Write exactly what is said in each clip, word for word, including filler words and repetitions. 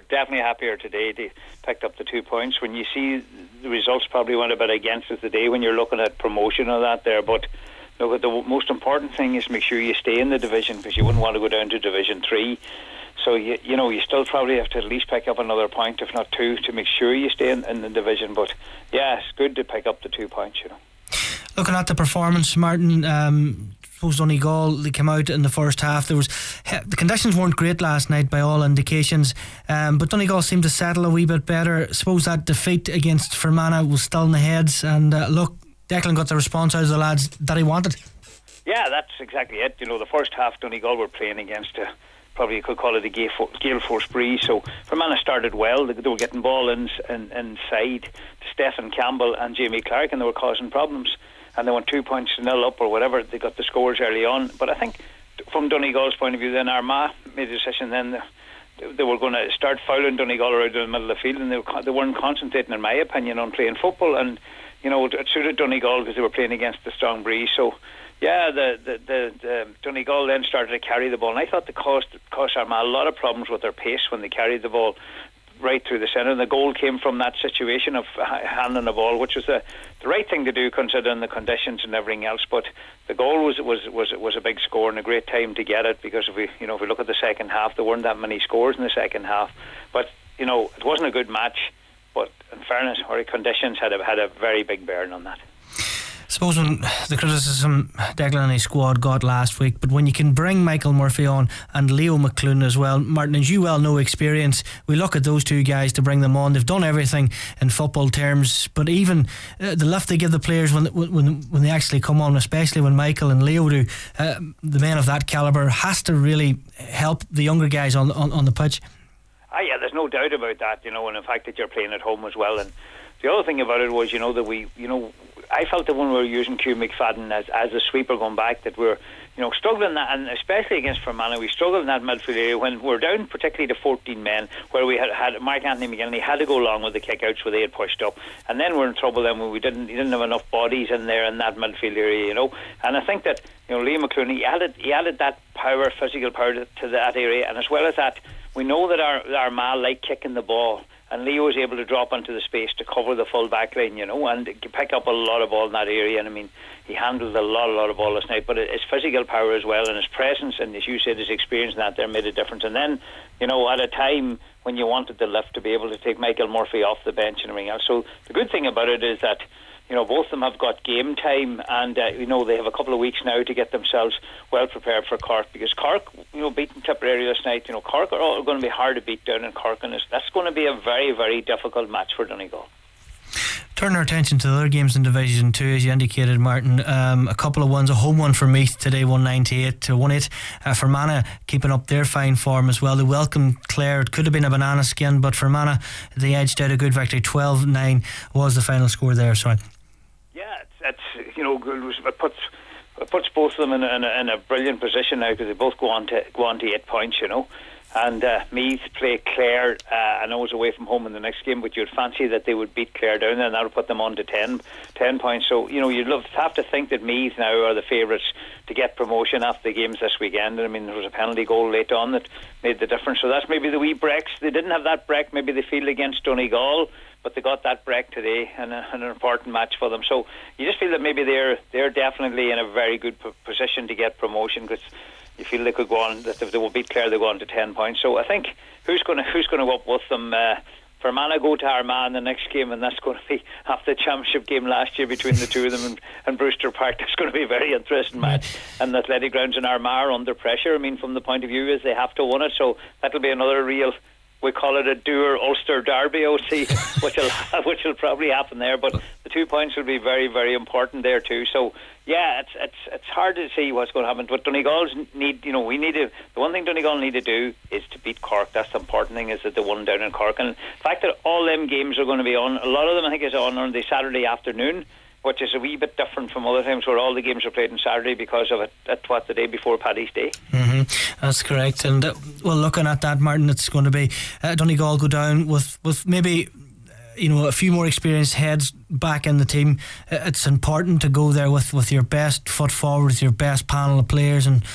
definitely happier today. They picked up the two points. When you see the results probably went a bit against us today when you're looking at promotion or that there, but look, the most important thing is make sure you stay in the division, because you wouldn't want to go down to Division three. So, you, you know, you still probably have to at least pick up another point, if not two, to make sure you stay in, in the division. But, yeah, it's good to pick up the two points, you know. Looking at the performance, Martin, um, I suppose Donegal, they came out in the first half. There was the conditions weren't great last night by all indications, um, but Donegal seemed to settle a wee bit better. I suppose that defeat against Fermanagh was still in the heads, and uh, look, Declan got the response out of the lads that he wanted. Yeah, that's exactly it. You know, the first half Donegal were playing against a, probably you could call it a gale force breeze. So Fermanagh started well. They, they were getting ball in, in, inside to Stephen Campbell and Jamie Clark, and they were causing problems. And they went two points to nil up or whatever. They got the scores early on. But I think from Donegal's point of view, then Armagh made a decision then they, they were going to start fouling Donegal around in the middle of the field, and they, were, they weren't concentrating, in my opinion, on playing football. And you know, it suited Donegal because they were playing against the strong breeze. So yeah, the, the, the, the Donegal then started to carry the ball, and I thought they caused, caused Armagh a lot of problems with their pace when they carried the ball right through the centre. And the goal came from that situation of handling the ball, which was the, the right thing to do considering the conditions and everything else. But the goal was was was was a big score and a great time to get it, because if we you know if we look at the second half, there weren't that many scores in the second half. But you know, it wasn't a good match. But in fairness, our conditions had a, had a very big bearing on that. I suppose when the criticism Declan and his squad got last week, but when you can bring Michael Murphy on and Leo McClune as well, Martin, as you well know, experience, we look at those two guys to bring them on. They've done everything in football terms, but even uh, the lift they give the players when when when they actually come on, especially when Michael and Leo do, uh, the men of that calibre, has to really help the younger guys on on, on the pitch. Ah, yeah, there's no doubt about that, you know, and the fact that you're playing at home as well. And the other thing about it was, you know, that we, you know, I felt that when we were using Q McFadden as as a sweeper going back, that we're, you know, struggling that, and especially against Fermanagh, we struggled in that midfield area when we're down, particularly to fourteen men, where we had had Mark Anthony McGinley, he had to go along with the kick-outs where they had pushed up, and then we're in trouble then when we didn't, he didn't have enough bodies in there in that midfield area, you know. And I think that, you know, Liam McClune, he added he added that power, physical power to, to that area, and as well as that, we know that our our man like kicking the ball, and Leo was able to drop into the space to cover the full back line, you know, and pick up a lot of ball in that area. And I mean, he handled a lot, a lot of ball last night. But his physical power as well, and his presence, and as you said, his experience in that there made a difference. And then, you know, at a time when you wanted the lift to be able to take Michael Murphy off the bench and everything else. So the good thing about it is that, you know, both of them have got game time, and uh, you know, they have a couple of weeks now to get themselves well prepared for Cork, because Cork, you know, beating Tipperary last night, you know, Cork are all going to be hard to beat down in Cork, and that's going to be a very, very difficult match for Donegal. Turn our attention to the other games in Division two, as you indicated, Martin. Um, a couple of ones, a home one for Meath today, one ninety-eight to one eight. Uh, Fermanagh keeping up their fine form as well. They welcomed Clare. It could have been a banana skin, but Fermanagh, they edged out a good victory. twelve nine was the final score there. Sorry. Yeah, it's, it's you know, it puts it puts both of them in a, in a, in a brilliant position now, because they both go on to go on to eight points, you know. And uh, Meath play Clare. Uh, I know it's away from home in the next game, but you'd fancy that they would beat Clare down there, and that would put them on to ten, ten points. So, you know, you'd love, have to think that Meath now are the favourites to get promotion after the games this weekend. I mean, there was a penalty goal late on that made the difference. So that's maybe the wee breaks. They didn't have that break, maybe they feel, against Donegal, but they got that break today, and a, an important match for them. So you just feel that maybe they're they're definitely in a very good p- position to get promotion, because you feel they could go on, that if they will beat Clare, they go on to ten points. So I think who's going to who's going to go up with them? Uh, Fermanagh go to Armagh in the next game, and that's going to be after the championship game last year between the two of them and, and Brewster Park. That's going to be a very interesting match. And the Athletic Grounds in Armagh are under pressure. I mean, from the point of view is they have to win it, so that'll be another real, we call it a Doer Ulster Derby, O C, which will which will probably happen there. But the two points will be very, very important there too. So yeah, it's it's it's hard to see what's going to happen. But Donegal's need, you know, we need to. The one thing Donegal need to do is to beat Cork. That's the important thing, is that they won down in Cork. And the fact that all them games are going to be on, a lot of them I think is on on the Saturday afternoon, which is a wee bit different from other times where all the games are played on Saturday because of it at what the day before Paddy's Day. Mm-hmm. That's correct. And uh, well, looking at that, Martin, it's going to be uh, Donegal go down with with maybe, you know, a few more experienced heads back in the team. It's important to go there with, with your best foot forward, with your best panel of players, and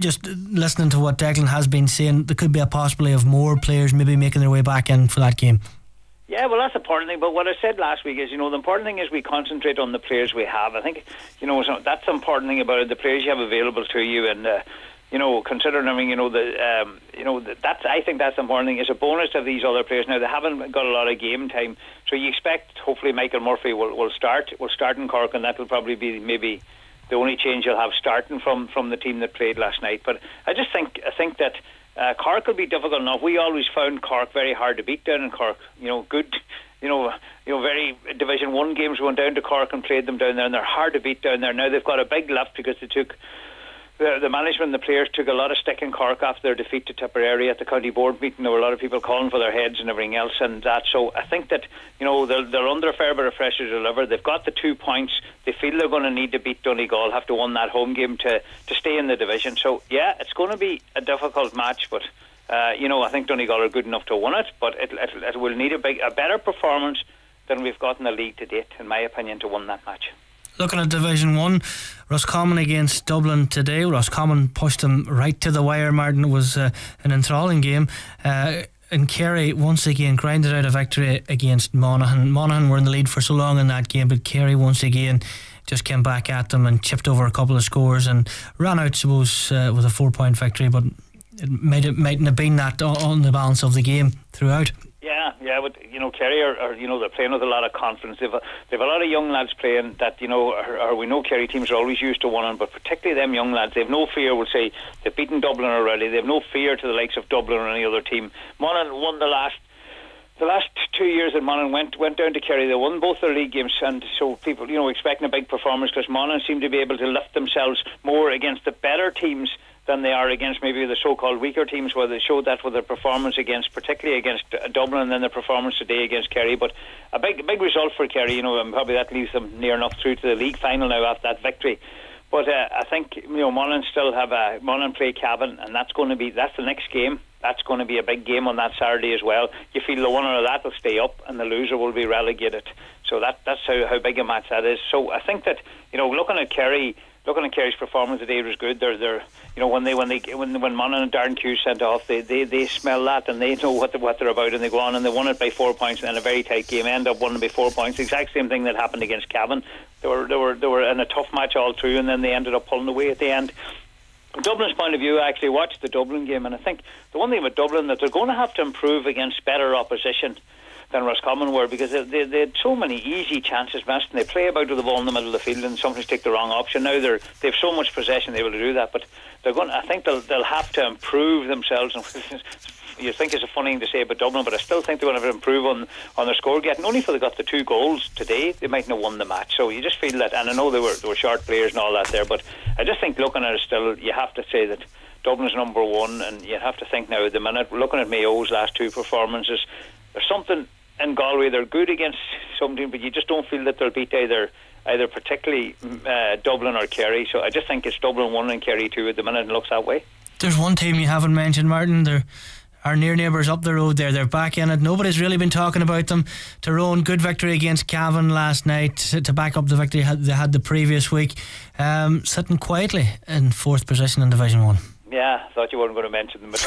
just listening to what Declan has been saying, there could be a possibility of more players maybe making their way back in for that game. Yeah, well, that's the important thing. But what I said last week is, you know, the important thing is we concentrate on the players we have. I think, you know, so that's the important thing about it. The players you have available to you, and uh, you know, considering, I mean, you know, the, um, you know, that's, I think that's the important thing. It's a bonus to have these other players. Now, they haven't got a lot of game time, so you expect, hopefully, Michael Murphy will, will start. Will start in Cork, and that will probably be maybe the only change you'll have starting from, from the team that played last night. But I just think, I think that uh, Cork will be difficult enough. We always found Cork very hard to beat down in Cork. You know, good, you know, you know, very Division One games. We went down to Cork and played them down there, and they're hard to beat down there. Now they've got a big lift because they took. The, the management and the players took a lot of stick in Cork after their defeat to Tipperary at the county board meeting. There were a lot of people calling for their heads and everything else, and that. So I think that, you know, they're, they're under a fair bit of pressure to deliver. They've got the two points. They feel they're going to need to beat Donegal, have to win that home game to, to stay in the division. So yeah, it's going to be a difficult match, but uh, you know, I think Donegal are good enough to win it. But it, it, it will need a big, a better performance than we've got in the league to date, in my opinion, to win that match. Looking at Division one, Roscommon against Dublin today. Roscommon pushed them right to the wire, Martin. It was uh, an enthralling game. Uh, and Kerry once again grinded out a victory against Monaghan. Monaghan were in the lead for so long in that game, but Kerry once again just came back at them and chipped over a couple of scores and ran out, suppose, uh, with a four point victory, but it might have, mightn't have been that on the balance of the game throughout. Yeah, yeah, but you know, Kerry are, are, you know, they're playing with a lot of confidence. They've a, they've a lot of young lads playing that, you know, are, are, we know Kerry teams are always used to winning, but particularly them young lads, they've no fear. We'll say they've beaten Dublin already. They've no fear to the likes of Dublin or any other team. Monaghan won the last. The last two years that Monaghan went went down to Kerry, they won both their league games, and so people, you know, expecting a big performance because Monaghan seem to be able to lift themselves more against the better teams than they are against maybe the so-called weaker teams, where they showed that with their performance against, particularly against uh, Dublin, and then their performance today against Kerry. But a big big result for Kerry, you know, and probably that leaves them near enough through to the league final now after that victory. But uh, I think, you know, Monaghan still have a Monaghan play Cavan, and that's going to be that's the next game. That's going to be a big game on that Saturday as well. You feel the winner of that will stay up, and the loser will be relegated. So that that's how, how big a match that is. So I think that, you know, looking at Kerry. Looking at Kerry's performance today was good. They're, they're, you know, when they when they when when Monaghan and Darren Hughes sent off, they, they, they smell that and they know what, the, what they're about, and they go on and they won it by four points in a very tight game. End up winning by four points. The exact same thing that happened against Cavan. They were they were they were in a tough match all through, and then they ended up pulling away at the end. From Dublin's point of view, I actually watched the Dublin game, and I think the one thing about Dublin that they're going to have to improve against better opposition than Roscommon were, because they, they, they had so many easy chances missed, and they play about with the ball in the middle of the field and sometimes take the wrong option. Now they're they have so much possession they're able to do that, but they're going. I think they'll they'll have to improve themselves. And you think it's a funny thing to say about Dublin, but I still think they're going to have to improve on, on their score getting. Only if they got the two goals today, they mightn't have won the match. So you just feel that, and I know they were they were short players and all that there, but I just think looking at it still, you have to say that Dublin's number one, and you have to think now at the minute, looking at Mayo's last two performances, there's something in Galway. They're good against something, but you just don't feel that they'll beat either either particularly uh, Dublin or Kerry. So I just think it's Dublin one and Kerry two at the minute, and it looks that way. There's one team you haven't mentioned, Martin. They're our near neighbours up the road there. They're back in it. Nobody's really been talking about them. Tyrone, good victory against Cavan last night to back up the victory they had the previous week. Um, sitting quietly in fourth position in Division one. Yeah, I thought you weren't going to mention them.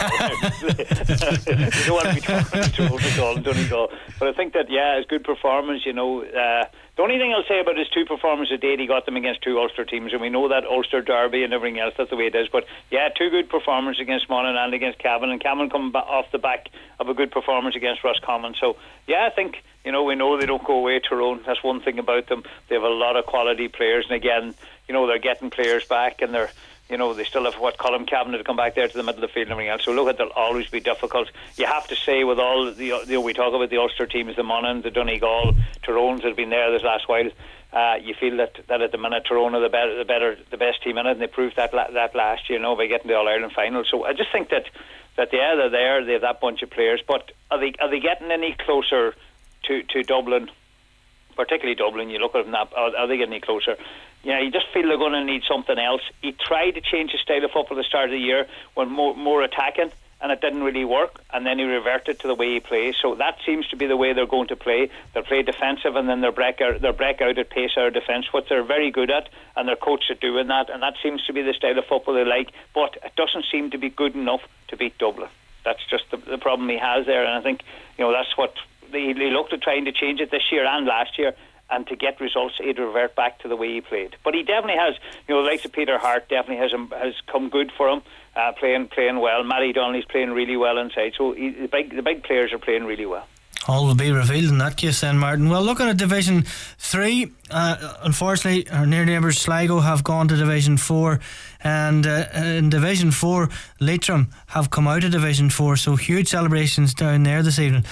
You don't want to be talking to Tyrone and Donegal. But I think that, yeah, it's good performance, you know. Uh, the only thing I'll say about his two performances today, he got them against two Ulster teams, and we know that Ulster derby and everything else, that's the way it is. But yeah, two good performances against Monaghan and against Cavan, and Cavan coming ba- off the back of a good performance against Roscommon. So yeah, I think, you know, we know they don't go away, Tyrone. That's one thing about them. They have a lot of quality players, and again, you know, they're getting players back, and they're, you know, they still have what Colm Cavanagh to come back there to the middle of the field and everything else. So look, at they'll always be difficult. You have to say, with all the, you know, we talk about the Ulster teams, the Monaghan, the Donegal, Tyrone's that have been there this last while. Uh, you feel that, that at the minute Tyrone are the better, the better, the best team in it, and they proved that la- that last year, you know, by getting the All Ireland final. So I just think that that yeah, they're there. They have that bunch of players, but are they are they getting any closer to to Dublin? Particularly Dublin, you look at them, that, are, are they getting any closer? Yeah, you just feel they're going to need something else. He tried to change his style of football at the start of the year, when more, more attacking, and it didn't really work, and then he reverted to the way he plays. So that seems to be the way they're going to play. They'll play defensive, and then they'll break out, they'll break out at pace out of defence, which they're very good at, and they're coached at doing that, and that seems to be the style of football they like, but it doesn't seem to be good enough to beat Dublin. That's just the, the problem he has there, and I think, you know, that's what they, they looked at trying to change it this year and last year, and to get results, he'd revert back to the way he played. But he definitely has, you know, the likes of Peter Hart definitely has has come good for him, uh, playing playing well. Matty Donnelly's playing really well inside. So he, the big the big players are playing really well. All will be revealed in that case then, Martin. Well, looking at Division three, uh, unfortunately our near neighbours Sligo have gone to Division four, and uh, in Division four Leitrim have come out of Division four, so huge celebrations down there this evening.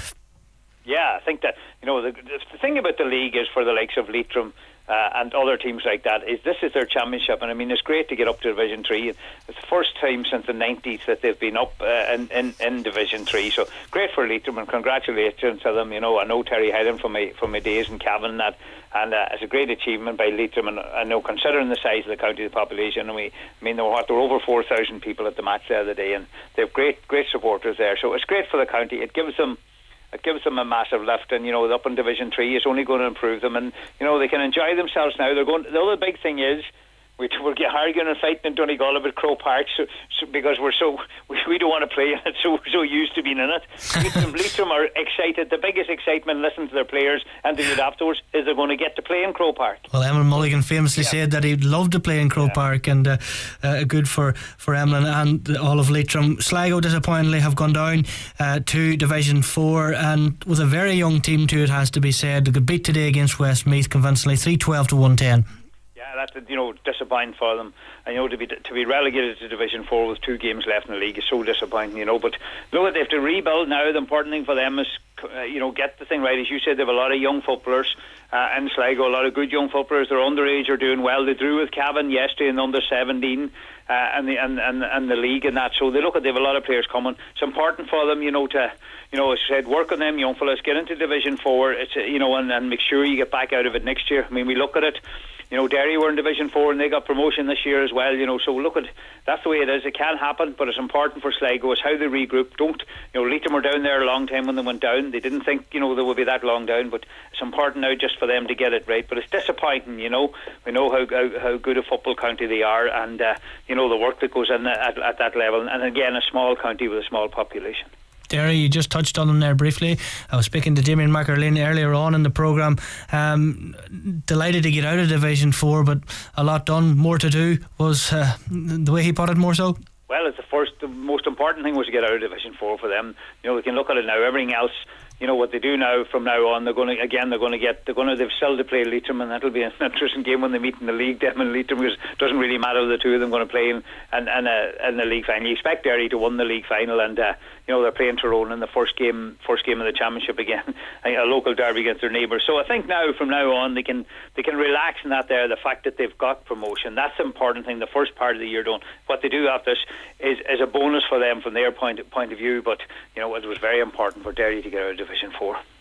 Yeah, I think that, you know, the, the thing about the league is, for the likes of Leitrim uh, and other teams like that, is this is their championship, and I mean, it's great to get up to Division three. It's the first time since the nineties that they've been up uh, in, in, in Division three, so great for Leitrim, and congratulations to them. You know, I know Terry Hyland from my, from my days in Cavan and that, and uh, it's a great achievement by Leitrim, and I know, considering the size of the county, the population, and we, I mean, there were, what, there were over four thousand people at the match the other day, and they have great, great supporters there, so it's great for the county. It gives them It gives them a massive lift, and, you know, up in Division three is only going to improve them, and, you know, they can enjoy themselves now. They're going. The other big thing is we, we're arguing and fighting in Donegal about Croke Park, so, so, because we're so we, we don't want to play in it, so we're so used to being in it. Leitrim, Leitrim are excited. The biggest excitement, listening to their players and to it afterwards, is they're going to get to play in Croke Park. Well, Emlyn Mulligan famously yeah. said that he'd love to play in Croke yeah. Park, and uh, uh, good for, for Emlyn and all of Leitrim. Sligo, disappointingly, have gone down uh, to Division four, and with a very young team too, it has to be said. They could beat today against Westmeath convincingly, three twelve to one ten. Yeah, that's, you know, disappointing for them. I know to be to be relegated to Division four with two games left in the league is so disappointing, you know. But look, they have to rebuild now. The important thing for them is, uh, you know, get the thing right. As you said, they have a lot of young footballers uh, in Sligo, a lot of good young footballers. They're underage, are doing well. They drew with Cavan yesterday in the under seventeen uh, and the and, and and the league and that. So they look at they have a lot of players coming. It's important for them, you know, to, you know, as I said, work on them young fellas, get into Division four. It's, you know, and, and make sure you get back out of it next year. I mean, we look at it. You know, Derry were in Division four and they got promotion this year as well, you know, so look at, that's the way it is. It can happen, but it's important for Sligo. It's how they regroup. Don't, you know, Leitrim were down there a long time when they went down. They didn't think, you know, they would be that long down, but it's important now just for them to get it right. But it's disappointing, you know. We know how how, how good a football county they are, and, uh, you know, the work that goes in at, at that level. And again, a small county with a small population. Derry, you just touched on them there briefly. I was speaking to Damien McErlane earlier on in the programme. Um, delighted to get out of Division four, but a lot done, more to do, was uh, the way he put it, more so? Well, it's the first, the most important thing was to get out of Division four for them. You know, we can look at it now. Everything else, you know, what they do now from now on, they're going to, again, they're going to get, they're going to, they've still to play Leitrim, and that'll be an interesting game when they meet in the league, them and Leitrim, because it doesn't really matter the two of them going to play in, in, in, a, in the league final. You expect Derry to win the league final, and, uh, you know, they're playing Tyrone in the first game, first game of the championship again, a local derby against their neighbours. So I think now, from now on, they can, they can relax in that there, the fact that they've got promotion. That's the important thing, the first part of the year. Don't, what they do after this is, is a bonus for them from their point, point of view, but, you know, it was very important for Derry to get out of Division four.